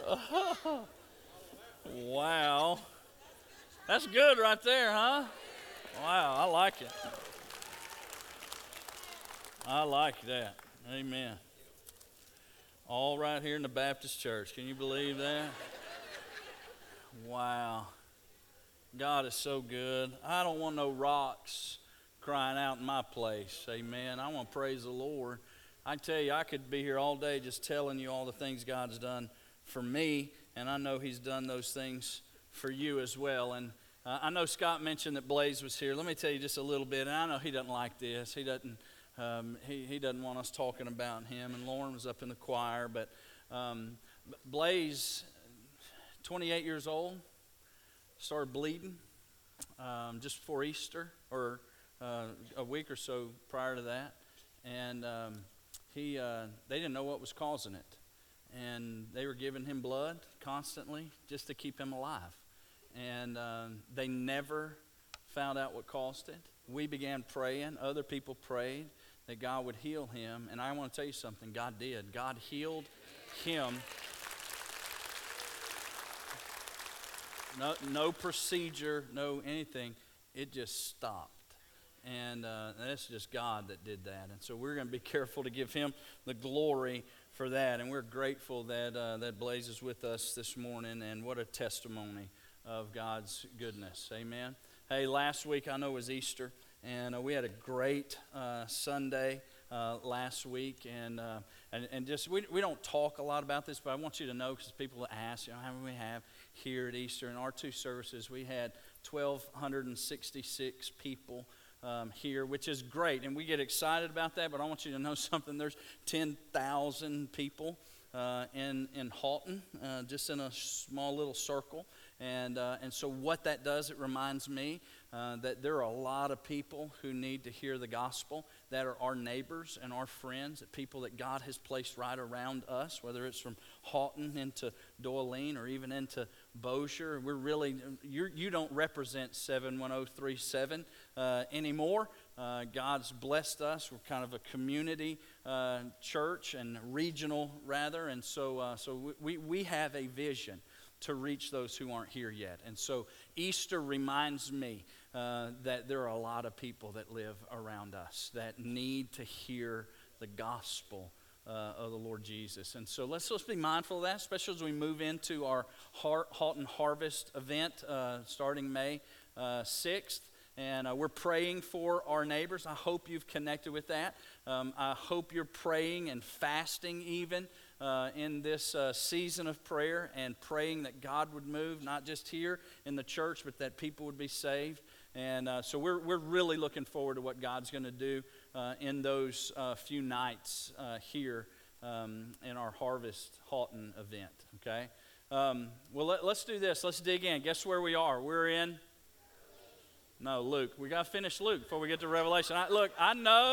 Wow. That's good right there, huh? Wow, I like it. I like that. Amen. All right here in the Baptist church. Can you believe that? Wow. God is so good. I don't want no rocks crying out in my place. Amen. I want to praise the Lord. I tell you, I could be here all day just telling you all the things God's done for me, and I know He's done those things for you as well. And I know Scott mentioned that Blaze was here. Let me tell you just a little bit, and I know he doesn't like this. He doesn't want us talking about him, and Lauren was up in the choir, but Blaze, 28 years old, started bleeding just before Easter, or a week or so prior to that, and they didn't know what was causing it, and they were giving him blood constantly just to keep him alive, and they never found out what caused it. We began praying. Other people prayed that God would heal him, and I want to tell you something. God did. God healed him. No procedure, no anything. It just stopped. And that's just God that did that. And so we're going to be careful to give him the glory for that. And we're grateful that Blaze is with us this morning. And what a testimony of God's goodness. Amen. Hey, last week I know was Easter. And we had a great Sunday last week. And just we don't talk a lot about this, but I want you to know, because people ask, how many we have here at Easter. In our two services, we had 1,266 people here, which is great, and we get excited about that, but I want you to know something. There's 10,000 people in Halton, just in a small little circle, and so what that does, it reminds me that there are a lot of people who need to hear the gospel, that are our neighbors and our friends, that people that God has placed right around us, whether it's from Halton into Doylean or even into Bossier. We're really, you don't represent 71037 anymore. God's blessed us. We're kind of a community church, and regional rather, and so we have a vision to reach those who aren't here yet. And so Easter reminds me that there are a lot of people that live around us that need to hear the gospel of the Lord Jesus. And so let's be mindful of that, especially as we move into our Halton Harvest event starting May 6th. And we're praying for our neighbors. I hope you've connected with that. I hope you're praying and fasting even in this season of prayer, and praying that God would move, not just here in the church, but that people would be saved. And so we're really looking forward to what God's going to do in those few nights here in our Harvest Halton event. Okay. Well, let's do this. Let's dig in. Guess where we are? We're in. No, Luke. We got to finish Luke before we get to Revelation. I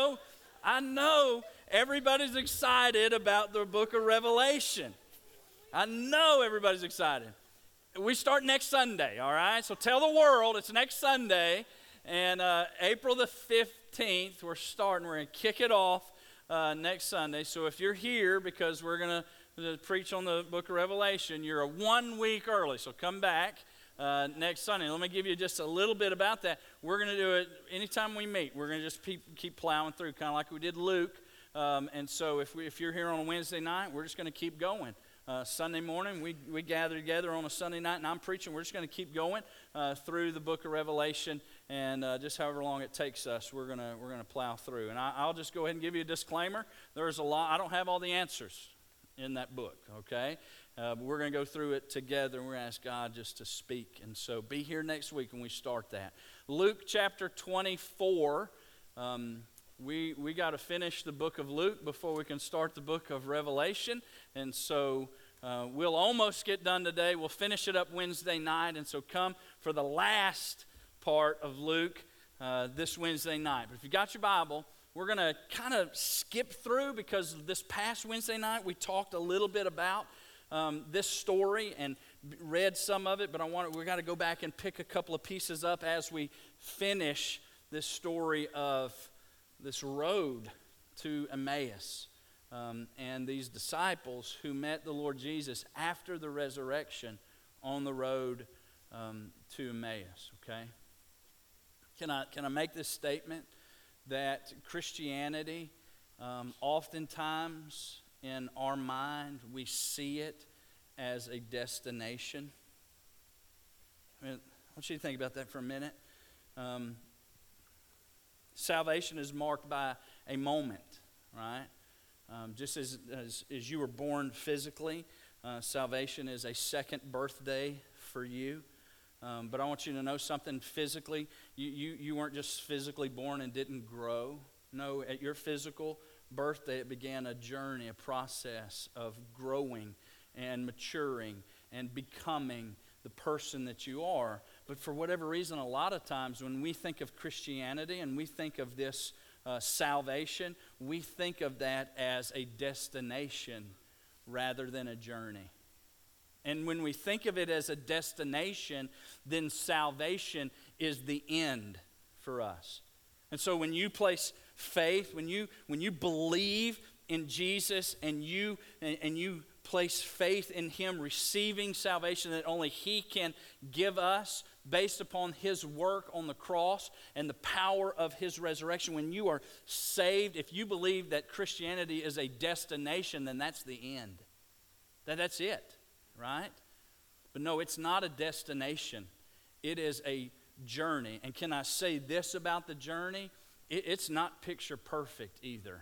know everybody's excited about the book of Revelation. I know everybody's excited. We start next Sunday, all right? So tell the world it's next Sunday. And April the 15th, we're starting. We're going to kick it off next Sunday. So if you're here, because we're going to preach on the book of Revelation, you're 1 week early. So come back next Sunday. Let me give you just a little bit about that. We're going to do it anytime we meet. We're going to just keep plowing through, kind of like we did Luke. And so if you're here on a Wednesday night, we're just going to keep going. Sunday morning, we gather together on a Sunday night, and I'm preaching. We're just going to keep going through the book of Revelation, and just however long it takes us, we're going to plow through. And I'll just go ahead and give you a disclaimer. There's a lot. I don't have all the answers in that book, okay? But we're going to go through it together, and we're going to ask God just to speak. And so be here next week when we start that. Luke chapter 24. We got to finish the book of Luke before we can start the book of Revelation. And so we'll almost get done today. We'll finish it up Wednesday night. And so come for the last part of Luke this Wednesday night. But if you got your Bible, we're going to kind of skip through, because this past Wednesday night we talked a little bit about this story and read some of it, but we got to go back and pick a couple of pieces up as we finish this story of this road to Emmaus. and these disciples who met the Lord Jesus after the resurrection on the road to Emmaus, okay? Can I make this statement that Christianity, oftentimes in our mind, we see it as a destination? I want you to think about that for a minute. Salvation is marked by a moment, right? Just as you were born physically, salvation is a second birthday for you. But I want you to know something physically. You weren't just physically born and didn't grow. No, at your physical birthday, it began a journey, a process of growing and maturing and becoming the person that you are. But for whatever reason, a lot of times when we think of Christianity and we think of this salvation, we think of that as a destination rather than a journey. And when we think of it as a destination, then salvation is the end for us. And so when you place faith, when you believe in Jesus and you place faith in Him, receiving salvation that only He can give us based upon His work on the cross and the power of His resurrection, when you are saved, if you believe that Christianity is a destination, then that's the end. That's it, right? But no, it's not a destination. It is a journey. And can I say this about the journey? It's not picture perfect either.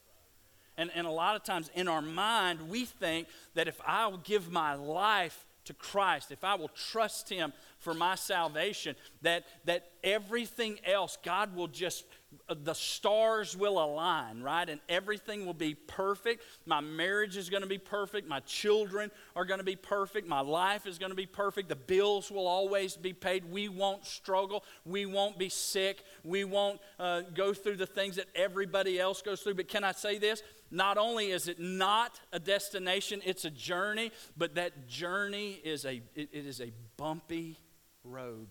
And a lot of times in our mind, we think that if I will give my life to Christ, if I will trust Him for my salvation, that everything else, God will just, the stars will align, right? And everything will be perfect. My marriage is going to be perfect. My children are going to be perfect. My life is going to be perfect. The bills will always be paid. We won't struggle. We won't be sick. We won't go through the things that everybody else goes through. But can I say this? Not only is it not a destination, it's a journey, but that journey is it is a bumpy road.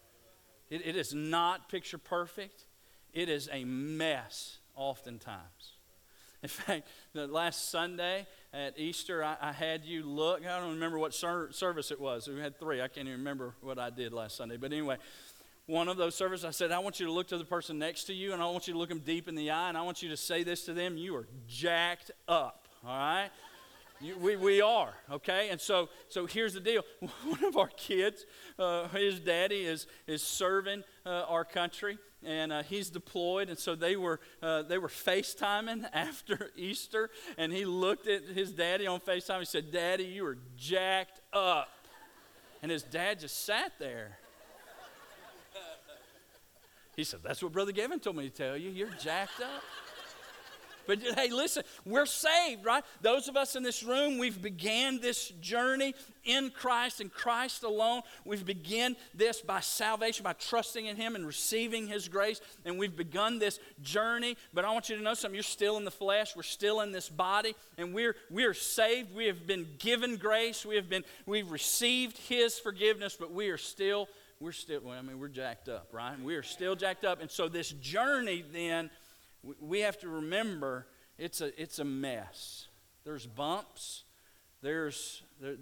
It is not picture perfect. It is a mess oftentimes. In fact, the last Sunday at Easter, I had you look. I don't remember what service it was. We had 3. I can't even remember what I did last Sunday. But anyway, one of those services, I said, I want you to look to the person next to you, and I want you to look them deep in the eye, and I want you to say this to them: you are jacked up, all right? We are, okay? And so here's the deal. One of our kids, his daddy is serving our country, and he's deployed, and so they were FaceTiming after Easter, and he looked at his daddy on FaceTime. He said, "Daddy, you are jacked up." And his dad just sat there. He said, "That's what Brother Gavin told me to tell you. You're jacked up." But hey, listen, we're saved, right? Those of us in this room, we've began this journey in Christ and Christ alone. We've begun this by salvation, by trusting in Him and receiving His grace. And we've begun this journey. But I want you to know something. You're still in the flesh. We're still in this body. And we're saved. We have been given grace. We've received His forgiveness. But we're jacked up, right? We are still jacked up. And so this journey then, we have to remember it's a mess. There's bumps. There's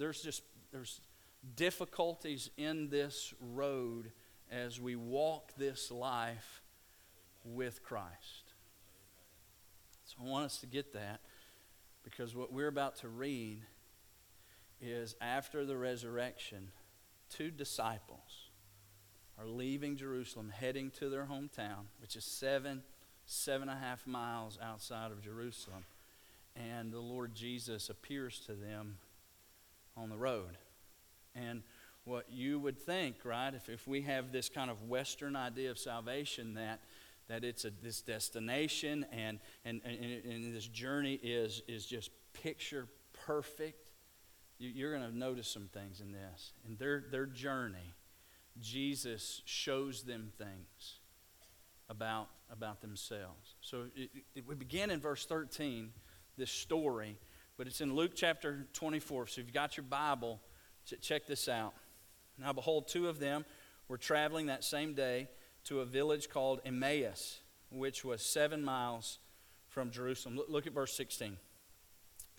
difficulties in this road as we walk this life with Christ. So I want us to get that, because what we're about to read is after the resurrection, 2 disciples are leaving Jerusalem, heading to their hometown, which is 7.5 miles outside of Jerusalem. And the Lord Jesus appears to them on the road. And what you would think, right, if we have this kind of Western idea of salvation, that it's this destination and this journey is just picture perfect, you're going to notice some things in this. In their journey, Jesus shows them things about themselves. So we begin in verse 13, this story, but it's in Luke chapter 24. So if you've got your Bible, check this out. Now behold, 2 of them were traveling that same day to a village called Emmaus, which was 7 miles from Jerusalem. Look at verse 16.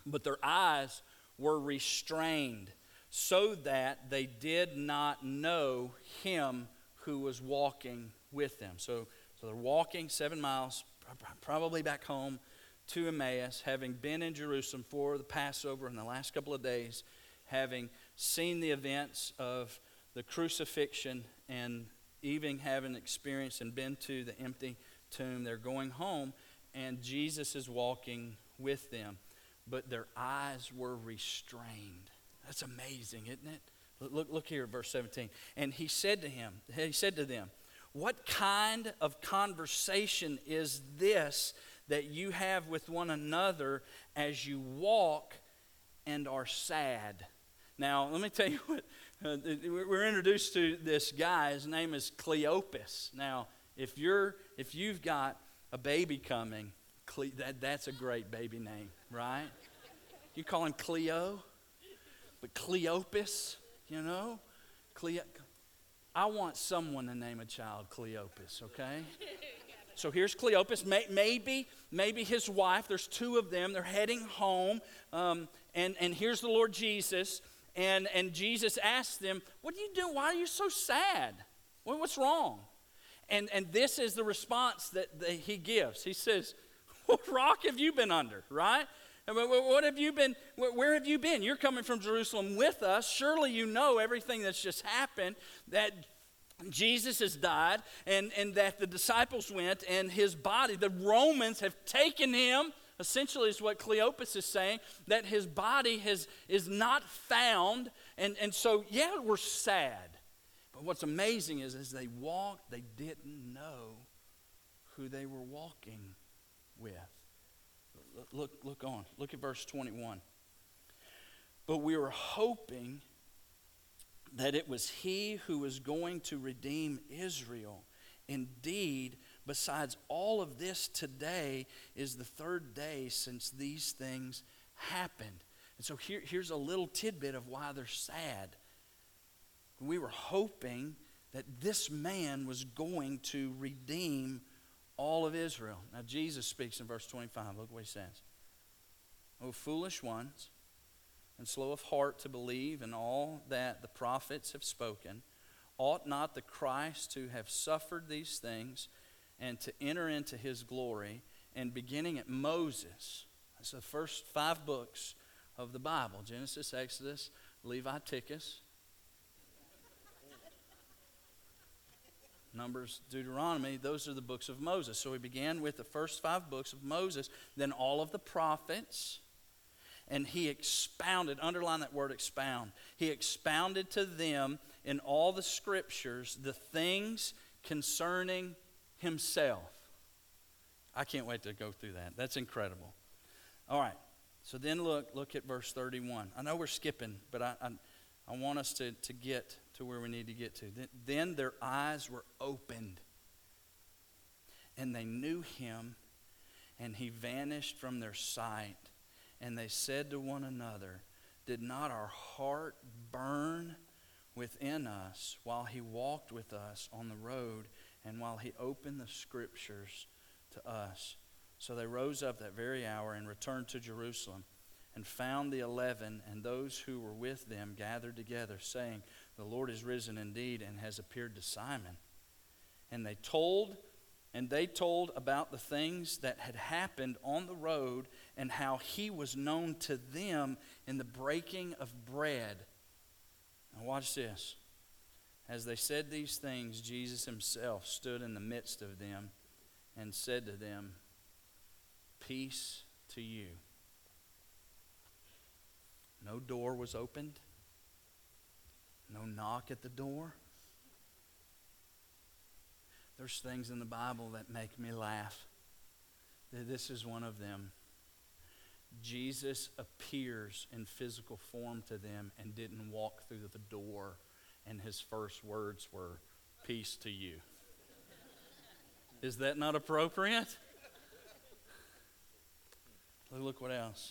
but their eyes were restrained, so that they did not know him who was walking with them. So they're walking 7 miles, probably back home to Emmaus, having been in Jerusalem for the Passover in the last couple of days, having seen the events of the crucifixion, and even having experienced and been to the empty tomb. They're going home, and Jesus is walking with them, but their eyes were restrained. That's amazing, isn't it? Look here at verse 17. And he said to them, what kind of conversation is this that you have with one another as you walk and are sad? Now, let me tell you what, we're introduced to this guy. His name is Cleopas. Now, if you've got a baby coming, that's a great baby name, right? You call him Cleo, but Cleopas, you know? I want someone to name a child Cleopas, okay? So here's Cleopas, maybe his wife. There's two of them. They're heading home, and here's the Lord Jesus. And Jesus asks them, what are you doing? Why are you so sad? What's wrong? And this is the response that he gives. He says, what rock have you been under, right? What have you been? Where have you been? You're coming from Jerusalem with us. Surely you know everything that's just happened, that Jesus has died, and that the disciples went, and his body, the Romans have taken him. Essentially is what Cleopas is saying, that his body is not found. And so, yeah, we're sad. But what's amazing is as they walked, they didn't know who they were walking with. Look on. Look at verse 21. But we were hoping that it was he who was going to redeem Israel. Indeed, besides all of this, today is the third day since these things happened. And so here's a little tidbit of why they're sad. We were hoping that this man was going to redeem all of Israel. Now Jesus speaks in verse 25. Look what he says. O foolish ones, and slow of heart to believe in all that the prophets have spoken, ought not the Christ to have suffered these things and to enter into his glory? And beginning at Moses, that's the first 5 books of the Bible: Genesis, Exodus, Leviticus, Numbers, Deuteronomy. Those are the books of Moses. So he began with the first 5 books of Moses, then all of the prophets, and he expounded, underline that word expound, he expounded to them in all the scriptures the things concerning himself. I can't wait to go through that. That's incredible. All right, so then look at verse 31. I know we're skipping, but I want us to get to where we need to get to. Then their eyes were opened, and they knew him, and he vanished from their sight. And they said to one another, did not our heart burn within us while he walked with us on the road, and while he opened the scriptures to us? So they rose up that very hour and returned to Jerusalem, and found the 11 and those who were with them gathered together, saying, the Lord is risen indeed and has appeared to Simon. And they told about the things that had happened on the road, and how he was known to them in the breaking of bread. Now watch this. As they said these things, Jesus himself stood in the midst of them and said to them, peace to you. No door was opened. No knock at the door. There's things in the Bible that make me laugh. This is one of them. Jesus appears in physical form to them and didn't walk through the door, and his first words were, peace to you. Is that not appropriate? Look what else.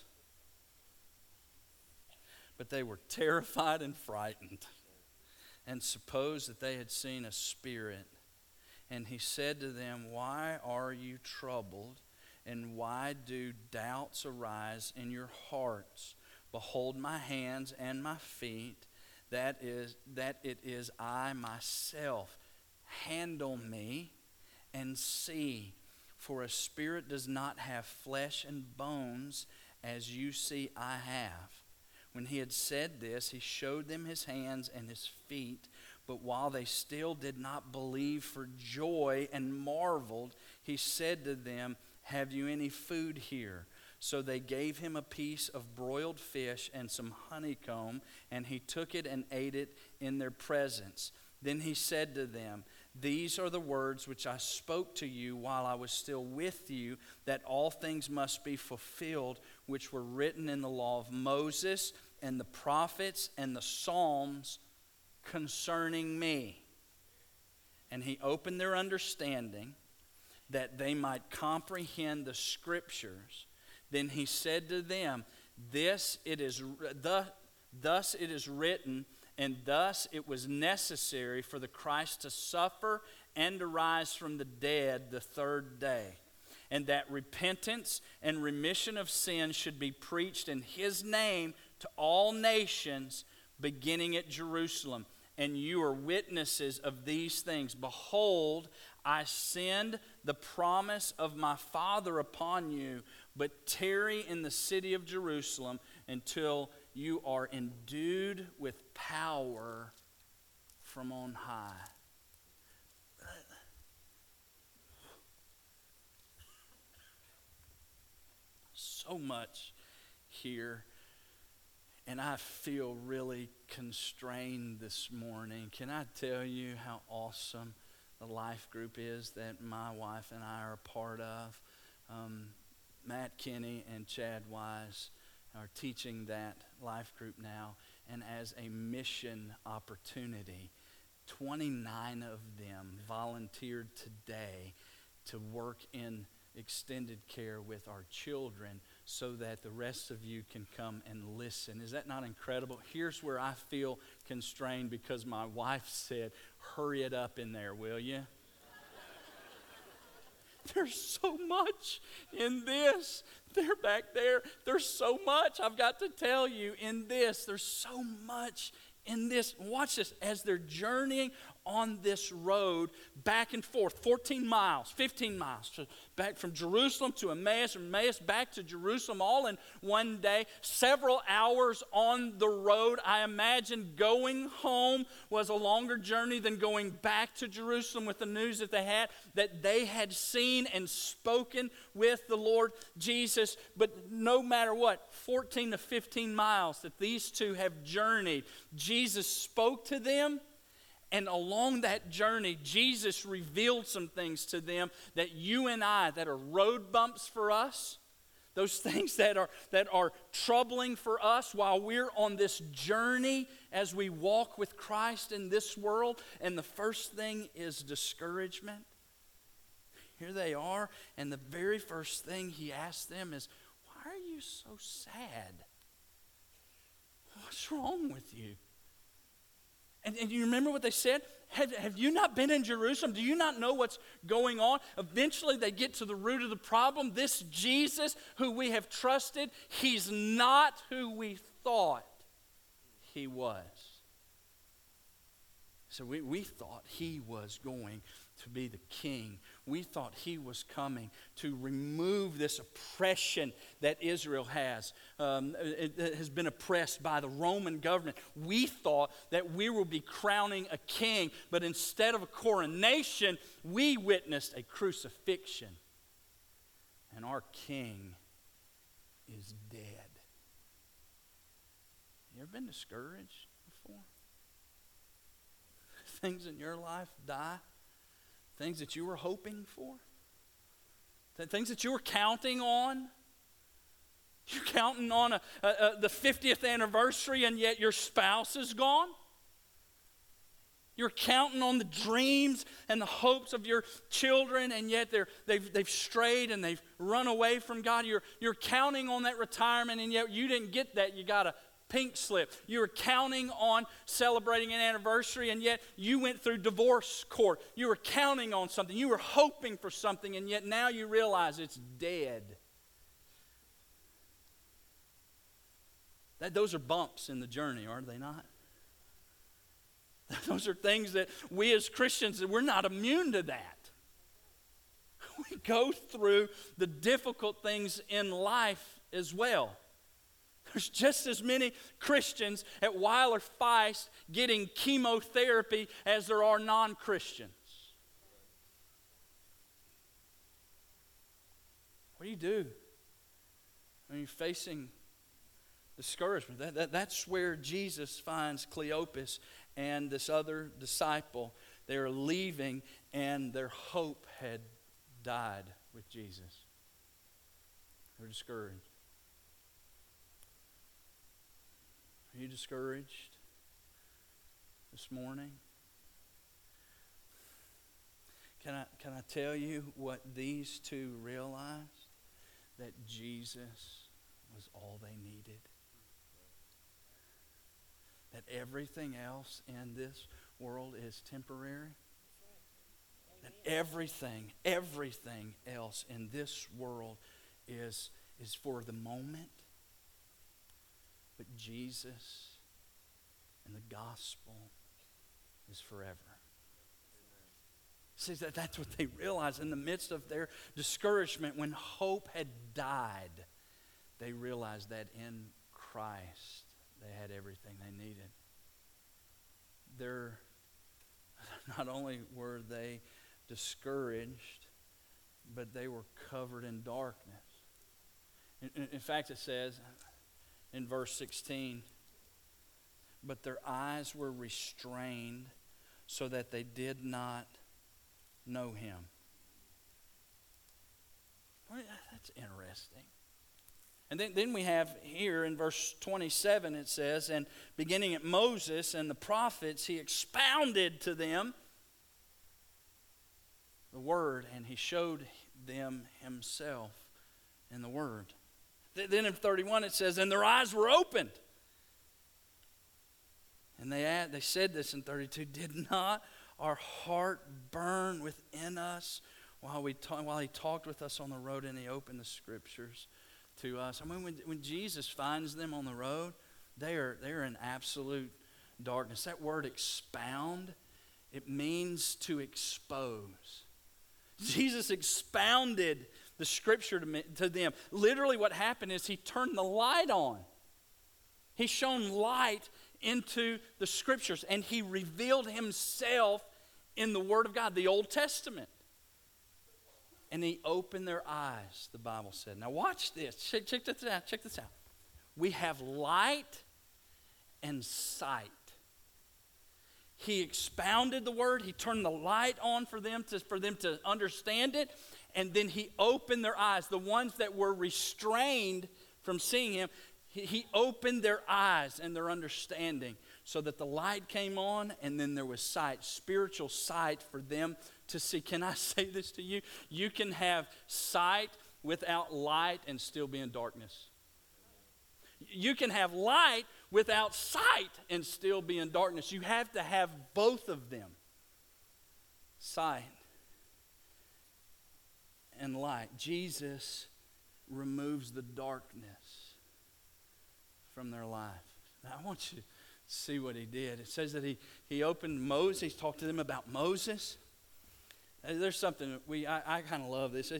But they were terrified and frightened, and supposed that they had seen a spirit. And he said to them, why are you troubled? And why do doubts arise in your hearts? Behold my hands and my feet, that it is I myself. Handle me and see, for a spirit does not have flesh and bones, as you see I have. When he had said this, he showed them his hands and his feet. But while they still did not believe for joy and marveled, he said to them, have you any food here? So they gave him a piece of broiled fish and some honeycomb, and he took it and ate it in their presence. Then he said to them, these are the words which I spoke to you while I was still with you, that all things must be fulfilled which were written in the law of Moses and the prophets and the Psalms concerning me. And he opened their understanding that they might comprehend the scriptures. Then he said to them, thus it is written, and thus it was necessary for the Christ to suffer and to rise from the dead the third day, and that repentance and remission of sins should be preached in his name to all nations, beginning at Jerusalem. And you are witnesses of these things. Behold, I send the promise of my Father upon you, but tarry in the city of Jerusalem until you are endued with power from on high. So much here. And I feel really constrained this morning. Can I tell you how awesome the life group is that my wife and I are a part of? Matt Kinney and Chad Wise are teaching that life group now. And as a mission opportunity, 29 of them volunteered today to work in extended care with our children so that the rest of you can come and listen. Is that not incredible? Here's where I feel constrained because my wife said, hurry it up in there, will you? There's so much in this. They're back there. There's so much I've got to tell you in this. There's so much in this. Watch this. As they're journeying on this road back and forth, 14 miles, 15 miles, back from Jerusalem to Emmaus, from Emmaus back to Jerusalem, all in one day, several hours on the road. I imagine going home was a longer journey than going back to Jerusalem with the news that they had seen and spoken with the Lord Jesus. But no matter what, 14 to 15 miles that these two have journeyed, Jesus spoke to them. And along that journey, Jesus revealed some things to them that you and I, that are road bumps for us, those things that are troubling for us while we're on this journey as we walk with Christ in this world. And the first thing is discouragement. Here they are, and the very first thing he asked them is, why are you so sad? What's wrong with you? And you remember what they said? Have you not been in Jerusalem? Do you not know what's going on? Eventually they get to the root of the problem. This Jesus who we have trusted, he's not who we thought he was. So we thought he was going to be the king. We thought he was coming to remove this oppression that Israel has. It has been oppressed by the Roman government. We thought that we will be crowning a king, but instead of a coronation, we witnessed a crucifixion. And our king is dead. You ever been discouraged before? Things in your life die. Things that you were hoping for. Things that you were counting on. You're counting on the 50th anniversary and yet your spouse is gone. You're counting on the dreams and the hopes of your children and yet they've strayed and they've run away from God. You're counting on that retirement and yet you didn't get that. You got a pink slip. You were counting on celebrating an anniversary, and yet you went through divorce court. You were counting on something. You were hoping for something, and yet now you realize it's dead. Those are bumps in the journey, are they not? Those are things that we as Christians, we're not immune to that. We go through the difficult things in life as well. There's just as many Christians at Weiler Feist getting chemotherapy as there are non-Christians. What do you do when you're facing discouragement? That's where Jesus finds Cleopas and this other disciple. They are leaving, and their hope had died with Jesus. They're discouraged. Are you discouraged this morning? Can I tell you what these two realized? That Jesus was all they needed. That everything else in this world is temporary. That everything else in this world is for the moment. But Jesus and the gospel is forever. See, that's what they realized in the midst of their discouragement. When hope had died, they realized that in Christ they had everything they needed. Not only were they discouraged, but they were covered in darkness. In fact, it says in verse 16, but their eyes were restrained so that they did not know him. Well, that's interesting. And then we have here in verse 27, it says, and beginning at Moses and the prophets, he expounded to them the word, and he showed them himself in the word. Then in 31 it says, and their eyes were opened. And they said this in 32, did not our heart burn within us while he talked with us on the road and he opened the scriptures to us? I mean, when Jesus finds them on the road, they're in absolute darkness. That word expound, it means to expose. Jesus expounded the scripture to them. Literally what happened is he turned the light on. He shone light into the scriptures, and he revealed himself in the Word of God, the Old Testament. And he opened their eyes, the Bible said. Now watch this. Check this out. Check this out. We have light and sight. He expounded the word. He turned the light on for them to understand it. And then he opened their eyes. The ones that were restrained from seeing him, he opened their eyes and their understanding so that the light came on, and then there was sight, spiritual sight for them to see. Can I say this to you? You can have sight without light and still be in darkness. You can have light without sight and still be in darkness. You have to have both of them. Sight and light. Jesus removes the darkness from their life. Now, I want you to see what he did. It says that he opened Moses. He talked to them about Moses. There's something I kind of love this.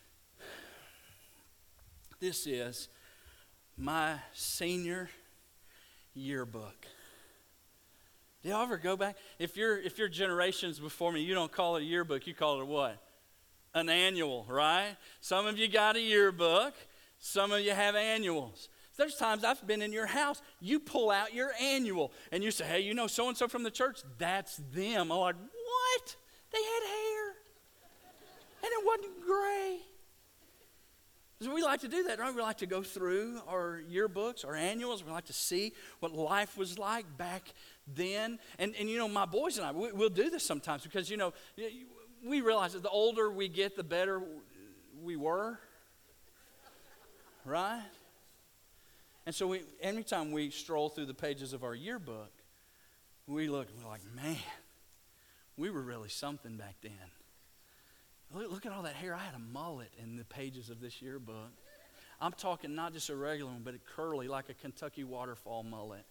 This is my senior yearbook. Do y'all ever go back? If your generations before me, you don't call it a yearbook, you call it a what? An annual, right? Some of you got a yearbook. Some of you have annuals. There's times I've been in your house, you pull out your annual, and you say, hey, you know so-and-so from the church? That's them. I'm like, what? They had hair, and it wasn't gray. So we like to do that, right? We like to go through our yearbooks, our annuals. We like to see what life was like back then. And you know, my boys and I, we'll do this sometimes because, you know, we realize that the older we get, the better we were, right? And so every time we stroll through the pages of our yearbook, we look and we're like, man, we were really something back then. Look at all that hair. I had a mullet in the pages of this yearbook. I'm talking not just a regular one, but a curly, like a Kentucky waterfall mullet.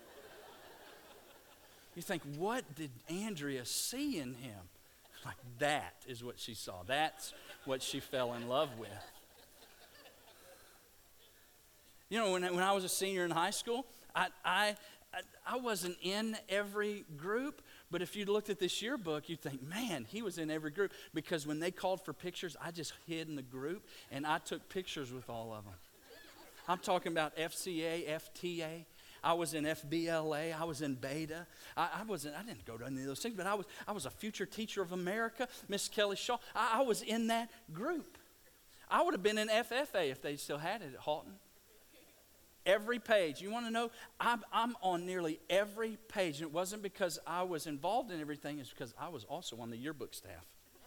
You think, what did Andrea see in him? Like, that is what she saw. That's what she fell in love with. You know, when I was a senior in high school, I wasn't in every group, but if you looked at this yearbook, you'd think, man, he was in every group. Because when they called for pictures, I just hid in the group, and I took pictures with all of them. I'm talking about FCA, FTA. I was in FBLA. I was in Beta. I didn't go to any of those things, but I was a future teacher of America, Miss Kelly Shaw. I was in that group. I would have been in FFA if they still had it at Halton. Every page. You want to know? I'm on nearly every page. And it wasn't because I was involved in everything. It's because I was also on the yearbook staff.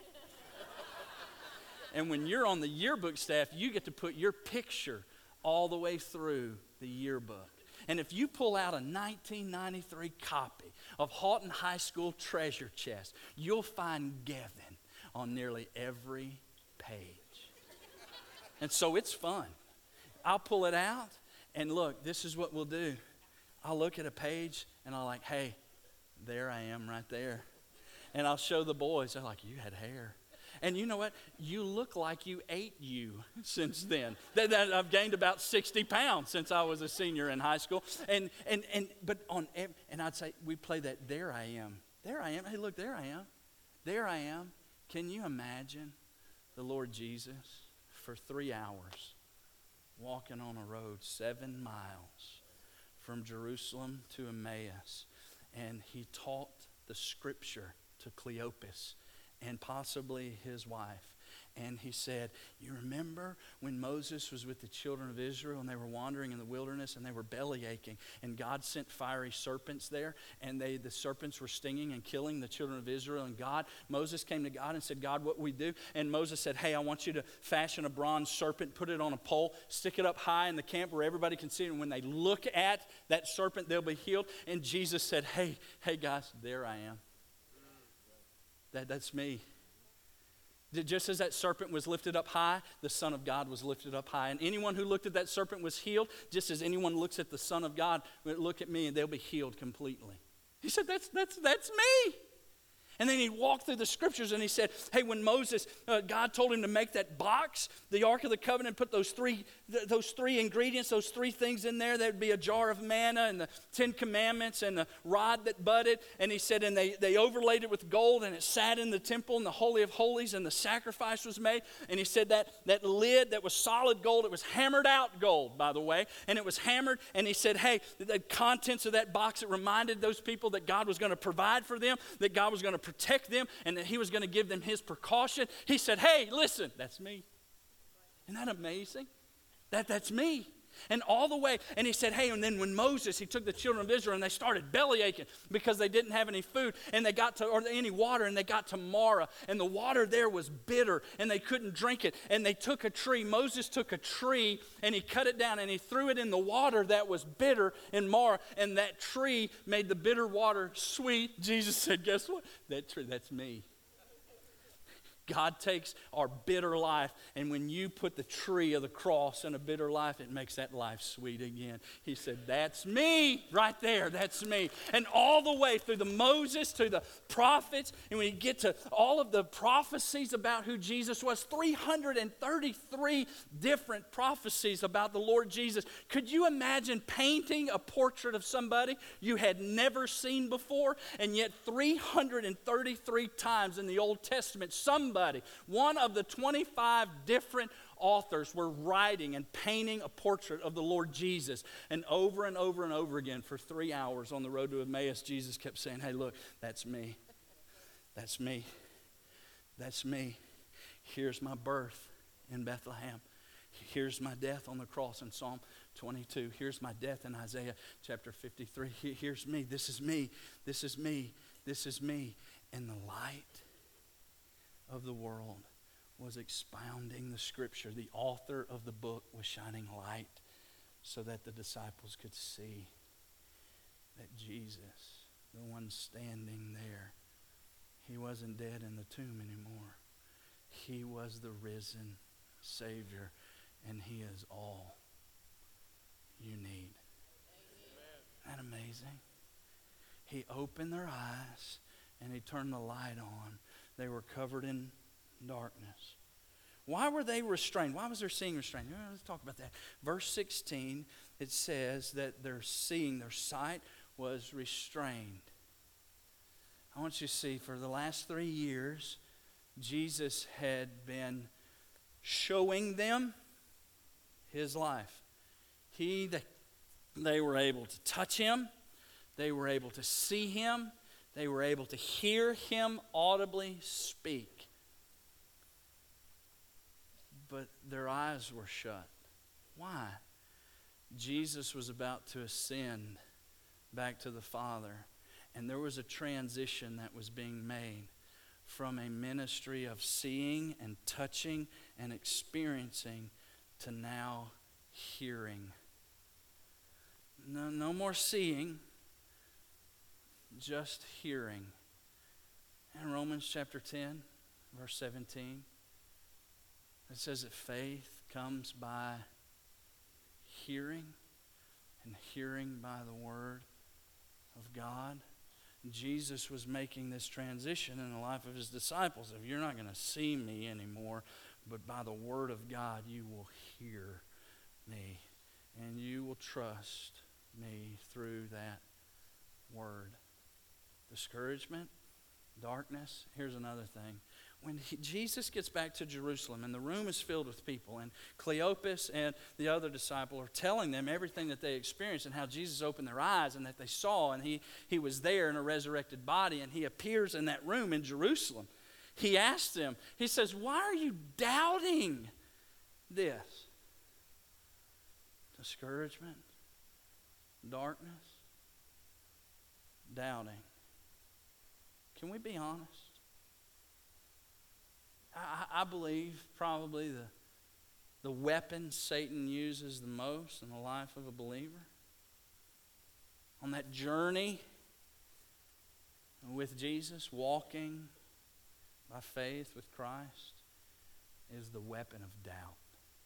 And when you're on the yearbook staff, you get to put your picture all the way through the yearbook. And if you pull out a 1993 copy of Halton High School Treasure Chest, you'll find Gavin on nearly every page. And so it's fun. I'll pull it out. And look, this is what we'll do. I'll look at a page and I'll like, hey, there I am right there. And I'll show the boys. They're like, you had hair. And you know what? You look like you ate you since then. I've gained about 60 pounds since I was a senior in high school. And I'd say, we play that, there I am. There I am. Hey, look, there I am. There I am. Can you imagine the Lord Jesus for 3 hours? Walking on a road 7 miles from Jerusalem to Emmaus. And he taught the scripture to Cleopas and possibly his wife. And he said, you remember when Moses was with the children of Israel and they were wandering in the wilderness and they were belly aching and God sent fiery serpents there and the serpents were stinging and killing the children of Israel, and Moses came to God and said, God, what we do? And Moses said, hey, I want you to fashion a bronze serpent, put it on a pole, stick it up high in the camp where everybody can see it, and when they look at that serpent, they'll be healed. And Jesus said, hey guys, there I am. That's me. Just as that serpent was lifted up high, the Son of God was lifted up high. And anyone who looked at that serpent was healed, just as anyone looks at the Son of God, look at me and they'll be healed completely. He said, that's me. And then he walked through the scriptures and he said, hey, when Moses, God told him to make that box, the Ark of the Covenant, put those three ingredients, those 3 things in there. There'd be a jar of manna and the 10 Commandments and the rod that budded. And he said, and they overlaid it with gold and it sat in the temple in the Holy of Holies and the sacrifice was made. And he said that lid that was solid gold, it was hammered out gold, by the way. And it was hammered. And he said, hey, the contents of that box, it reminded those people that God was going to provide for them, that God was going to protect them, and that he was going to give them his precaution. He said, hey, listen, that's me. Isn't that amazing? That's me. And all the way, and he said, hey, and then when Moses, he took the children of Israel and they started belly aching because they didn't have any food and they got to, or any water, and they got to Marah, and the water there was bitter and they couldn't drink it. And they took a tree. Moses took a tree and he cut it down and he threw it in the water that was bitter in Marah, and that tree made the bitter water sweet. Jesus said, guess what? That tree, that's me. God takes our bitter life, and when you put the tree of the cross in a bitter life, it makes that life sweet again. He said, that's me right there. That's me. And all the way through the Moses to the prophets, and when you get to all of the prophecies about who Jesus was, 333 different prophecies about the Lord Jesus. Could you imagine painting a portrait of somebody you had never seen before? And yet 333 times in the Old Testament, one of the 25 different authors were writing and painting a portrait of the Lord Jesus. And over and over and over again for 3 hours on the road to Emmaus, Jesus kept saying, hey, look, that's me. That's me. That's me. Here's my birth in Bethlehem. Here's my death on the cross in Psalm 22. Here's my death in Isaiah chapter 53. Here's me. This is me. This is me. This is me. And the light of the world was expounding the scripture. The author of the book was shining light so that the disciples could see that Jesus, the one standing there, he wasn't dead in the tomb anymore. He was the risen Savior, and he is all you need. Isn't that amazing? He opened their eyes and he turned the light on. They were covered in darkness. Why were they restrained? Why was their seeing restrained? Let's talk about that. Verse 16, it says that their seeing, their sight was restrained. I want you to see, for the last 3 years, Jesus had been showing them his life. They were able to touch him. They were able to see him. They were able to hear him audibly speak. But their eyes were shut. Why? Jesus was about to ascend back to the Father. And there was a transition that was being made from a ministry of seeing and touching and experiencing to now hearing. No more seeing, just hearing. In Romans chapter 10, verse 17, it says that faith comes by hearing, and hearing by the word of God. Jesus was making this transition in the life of his disciples. If you're not going to see me anymore, but by the word of God you will hear me, and you will trust me through that word. Discouragement, darkness. Here's another thing. When Jesus gets back to Jerusalem and the room is filled with people, and Cleopas and the other disciple are telling them everything that they experienced and how Jesus opened their eyes and that they saw, and he was there in a resurrected body, and he appears in that room in Jerusalem. He asked them, he says, why are you doubting this? Discouragement, darkness, doubting. Can we be honest? I believe probably the weapon Satan uses the most in the life of a believer on that journey with Jesus, walking by faith with Christ, is the weapon of doubt.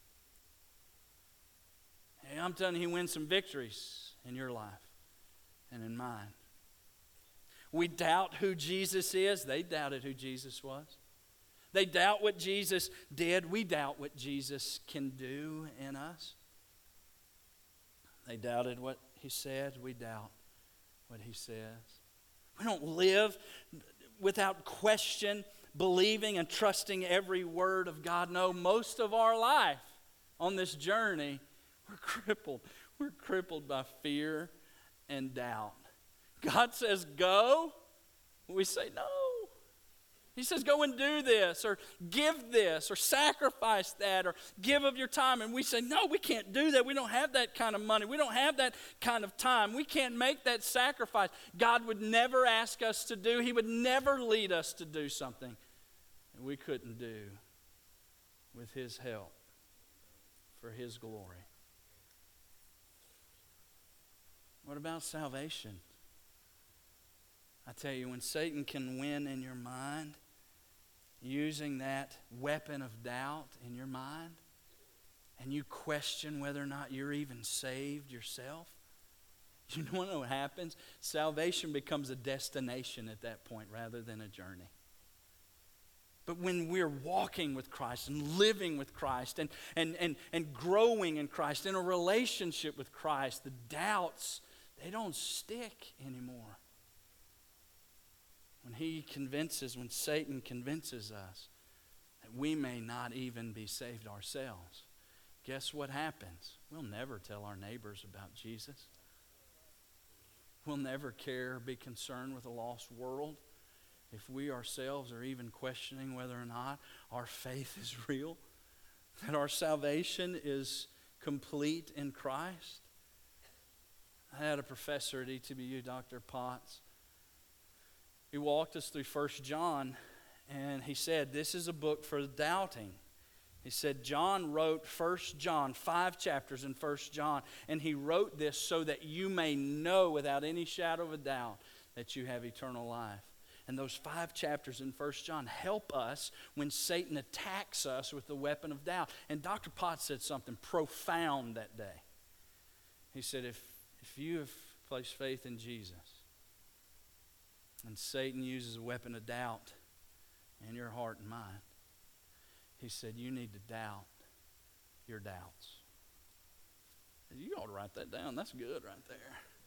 Hey, I'm telling you, he wins some victories in your life and in mine. We doubt who Jesus is. They doubted who Jesus was. They doubt what Jesus did. We doubt what Jesus can do in us. They doubted what he said. We doubt what he says. We don't live without question, believing and trusting every word of God. No, most of our life on this journey, we're crippled. We're crippled by fear and doubt. God says, go. We say, no. He says, go and do this, or give this, or sacrifice that, or give of your time. And we say, no, we can't do that. We don't have that kind of money. We don't have that kind of time. We can't make that sacrifice. God would never ask us to do. He would never lead us to do something that we couldn't do with his help for his glory. What about salvation? I tell you, when Satan can win in your mind, using that weapon of doubt in your mind, and you question whether or not you're even saved yourself, you know what happens? Salvation becomes a destination at that point rather than a journey. But when we're walking with Christ and living with Christ and growing in Christ, in a relationship with Christ, the doubts, they don't stick anymore. When Satan convinces us that we may not even be saved ourselves, guess what happens? We'll never tell our neighbors about Jesus. We'll never care or be concerned with a lost world if we ourselves are even questioning whether or not our faith is real, that our salvation is complete in Christ. I had a professor at ETBU, Dr. Potts. He walked us through 1 John, and he said, this is a book for doubting. He said John wrote 1 John, 5 chapters in 1 John, and he wrote this so that you may know without any shadow of a doubt that you have eternal life. And those 5 chapters in 1 John help us when Satan attacks us with the weapon of doubt. And Dr. Potts said something profound that day. He said, if you have placed faith in Jesus and Satan uses a weapon of doubt in your heart and mind, he said, you need to doubt your doubts. You ought to write that down. That's good right there.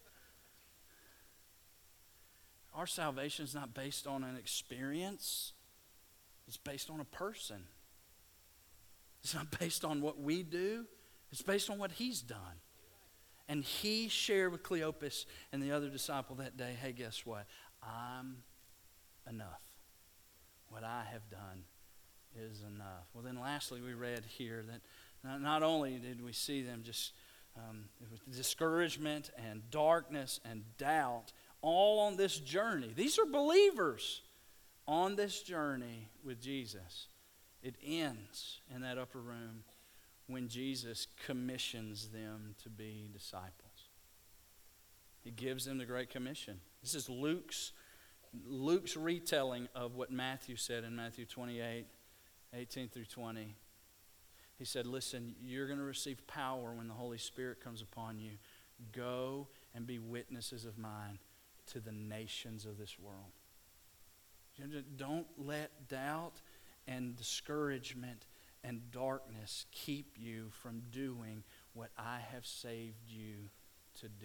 Our salvation is not based on an experience. It's based on a person. It's not based on what we do. It's based on what he's done. And he shared with Cleopas and the other disciple that day, hey, guess what? I'm enough. What I have done is enough. Well, then lastly, we read here that not only did we see them just with discouragement and darkness and doubt, all on this journey. These are believers on this journey with Jesus. It ends in that upper room when Jesus commissions them to be disciples. He gives them the Great Commission. This is Luke's retelling of what Matthew said in Matthew 28, 18 through 20. He said, listen, you're going to receive power when the Holy Spirit comes upon you. Go and be witnesses of mine to the nations of this world. Don't let doubt and discouragement and darkness keep you from doing what I have saved you to do.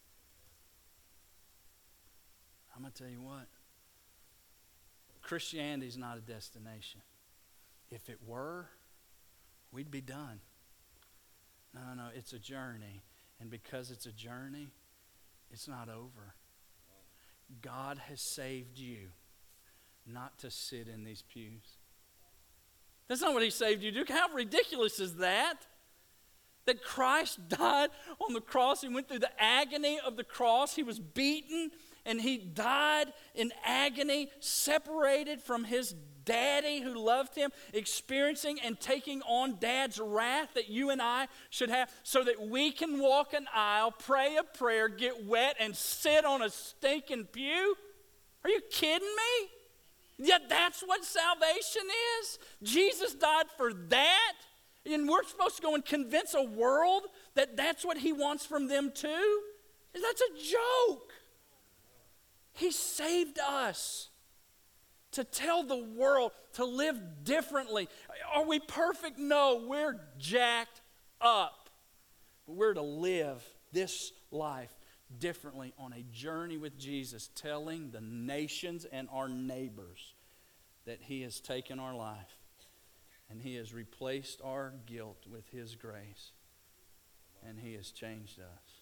I'm going to tell you what. Christianity is not a destination. If it were, we'd be done. No, it's a journey. And because it's a journey, it's not over. God has saved you not to sit in these pews. That's not what he saved you to do. How ridiculous is that? That Christ died on the cross. He went through the agony of the cross. He was beaten and he died in agony, separated from his daddy who loved him, experiencing and taking on dad's wrath that you and I should have, so that we can walk an aisle, pray a prayer, get wet, and sit on a stinking pew? Are you kidding me? Yet that's what salvation is. Jesus died for that. And we're supposed to go and convince a world that that's what he wants from them too? That's a joke. He saved us to tell the world to live differently. Are we perfect? No, we're jacked up. But we're to live this life differently on a journey with Jesus, telling the nations and our neighbors that he has taken our life and he has replaced our guilt with his grace and he has changed us.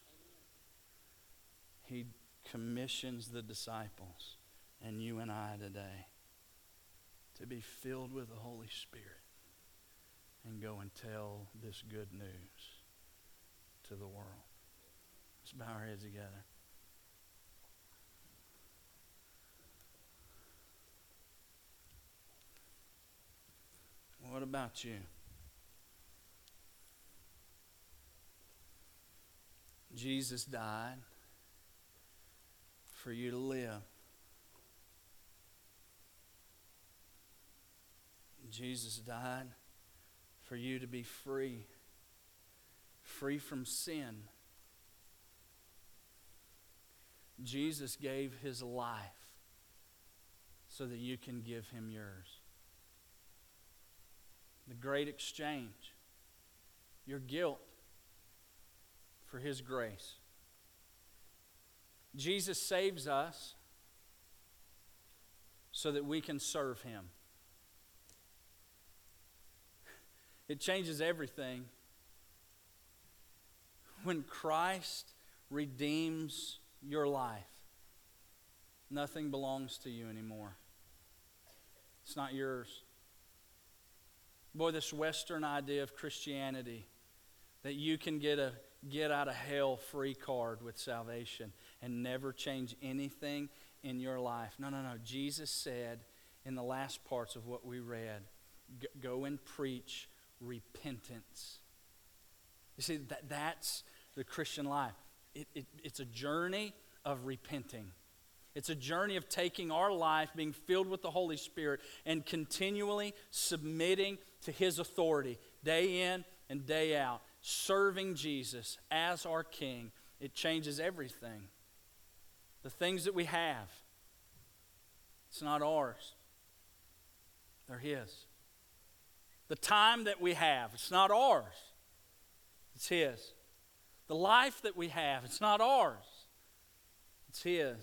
He commissions the disciples and you and I today to be filled with the Holy Spirit and go and tell this good news to the world. Let's bow our heads together. What about you? Jesus died for you to live. Jesus died for you to be free. Free from sin. Jesus gave his life so that you can give him yours. The great exchange. Your guilt for his grace. Jesus saves us so that we can serve him. It changes everything when Christ redeems your life. Nothing belongs to you anymore. It's not yours. Boy, this Western idea of Christianity, that you can get a get out of hell free card with salvation and never change anything in your life. No. Jesus said in the last parts of what we read, go and preach repentance. You see, that's the Christian life. It's a journey of repenting. It's a journey of taking our life, being filled with the Holy Spirit, and continually submitting to His authority day in and day out, serving Jesus as our King. It changes everything. The things that we have, it's not ours. They're His. The time that we have, it's not ours. It's His. The life that we have, it's not ours. It's His.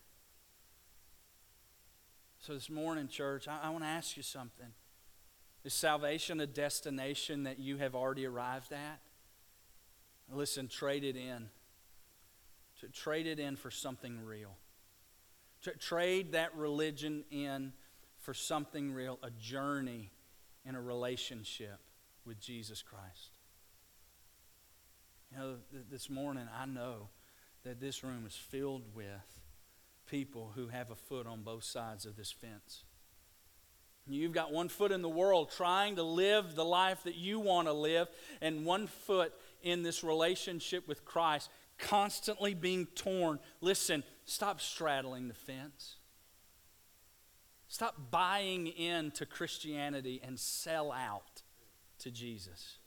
So this morning, church, I want to ask you something. Is salvation a destination that you have already arrived at? Listen, trade it in. Trade it in for something real. Trade that religion in for something real, a journey in a relationship with Jesus Christ. You know, this morning I know that this room is filled with people who have a foot on both sides of this fence. You've got one foot in the world trying to live the life that you want to live, and one foot in this relationship with Christ, constantly being torn. Listen, stop straddling the fence. Stop buying into Christianity and sell out to Jesus.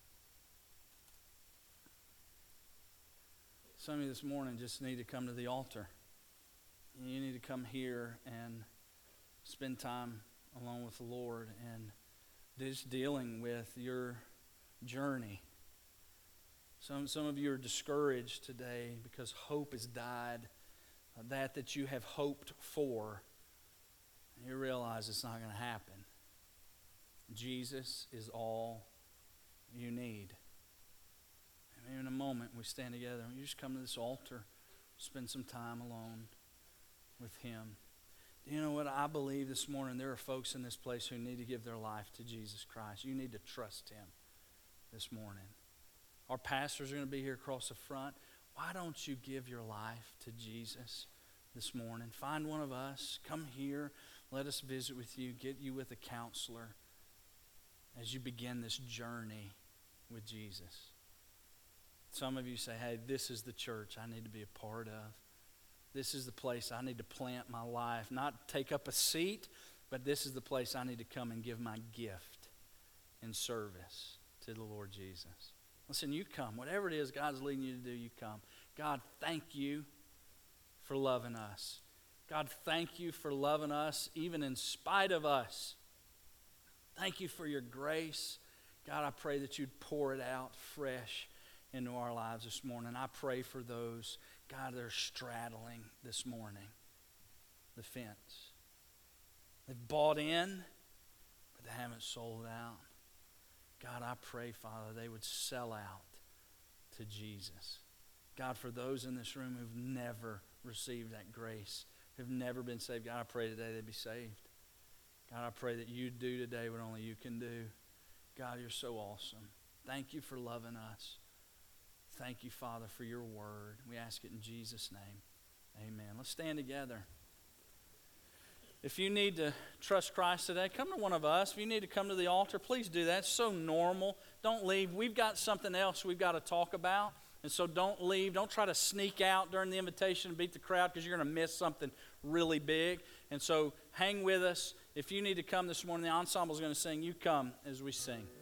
Some of you this morning just need to come to the altar. You need to come here and spend time along with the Lord and just dealing with your journey. Some of you are discouraged today because hope has died. That you have hoped for, you realize it's not going to happen. Jesus is all you need. And in a moment, we stand together and you just come to this altar, spend some time alone with Him. You know what? I believe this morning there are folks in this place who need to give their life to Jesus Christ. You need to trust Him this morning. Our pastors are going to be here across the front. Why don't you give your life to Jesus this morning? Find one of us. Come here. Let us visit with you. Get you with a counselor as you begin this journey with Jesus. Some of you say, hey, this is the church I need to be a part of. This is the place I need to plant my life. Not take up a seat, but this is the place I need to come and give my gift in service to the Lord Jesus. Listen, you come. Whatever it is God's leading you to do, you come. God, thank you for loving us. God, thank you for loving us even in spite of us. Thank you for your grace. God, I pray that you'd pour it out fresh into our lives this morning. I pray for those, God, that are straddling this morning the fence. They've bought in, but they haven't sold out. God, I pray, Father, they would sell out to Jesus. God, for those in this room who've never received that grace, who've never been saved, God, I pray today they'd be saved. God, I pray that you'd do today what only you can do. God, you're so awesome. Thank you for loving us. Thank you, Father, for your word. We ask it in Jesus' name. Amen. Let's stand together. If you need to trust Christ today, come to one of us. If you need to come to the altar, please do that. It's so normal. Don't leave. We've got something else we've got to talk about. And so don't leave. Don't try to sneak out during the invitation and beat the crowd because you're going to miss something really big. And so hang with us. If you need to come this morning, the ensemble is going to sing. You come as we sing.